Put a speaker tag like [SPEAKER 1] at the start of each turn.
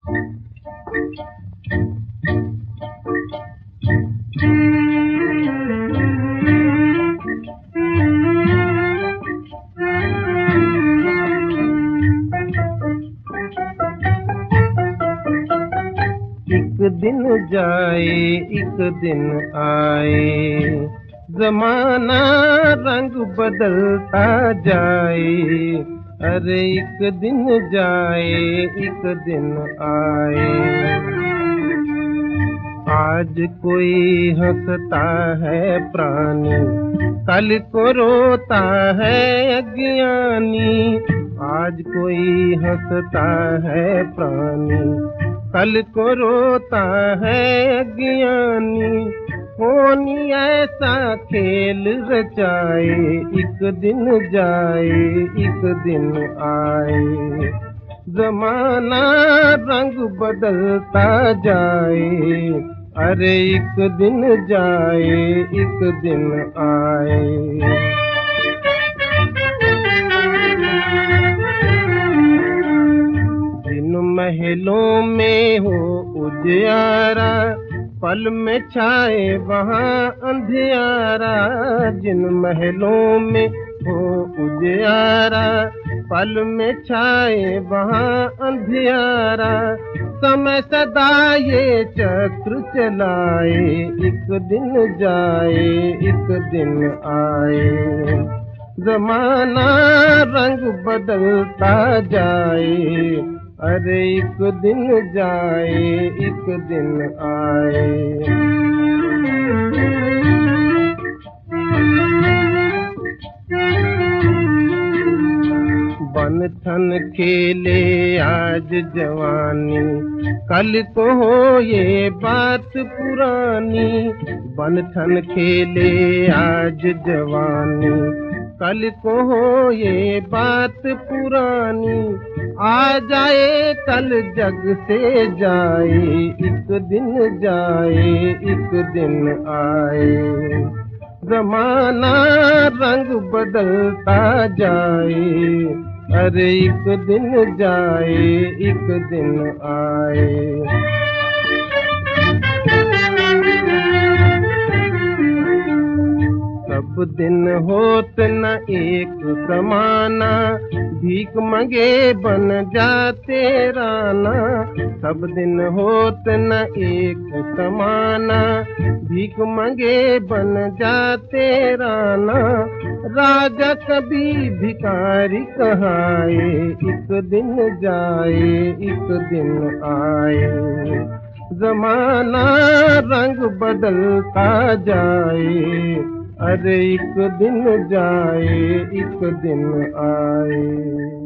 [SPEAKER 1] एक दिन जाए एक दिन आए, जमाना रंग बदलता जाए। अरे एक दिन जाए एक दिन आए। आज कोई हंसता है प्राणी, कल को रोता है अज्ञानी। आज कोई हंसता है प्राणी, कल को रोता है अज्ञानी। होनी ऐसा खेल रचाए, एक दिन जाए एक दिन आए। जमाना रंग बदलता जाए। अरे एक दिन जाए एक दिन आए। जिन महलों में हो उजियारा, पल में छाए वहाँ अंधियारा। जिन महलों में हो उजियारा, पल में छाए वहाँ अंधियारा। समय सदा ये चक्र चलाए, एक दिन जाए एक दिन आए। जमाना रंग बदलता जाए। अरे एक दिन जाए एक दिन आए। बन ठन खेले आज जवानी, कल को हो ये बात पुरानी। बन ठन खेले आज जवानी, कल को हो ये बात पुरानी। आ जाए कल जग से जाए, एक दिन जाए एक दिन आए। जमाना रंग बदलता जाए। अरे एक दिन जाए एक दिन आए। सब दिन होत न एक समाना, भीख मंगे बन जाते राना। सब दिन होत न एक समाना, भीख मंगे बन जाते राना। राजा कभी भिखारी कहाए, एक दिन जाए एक दिन आए। जमाना रंग बदलता जाए। अरे एक दिन जाए एक दिन आए।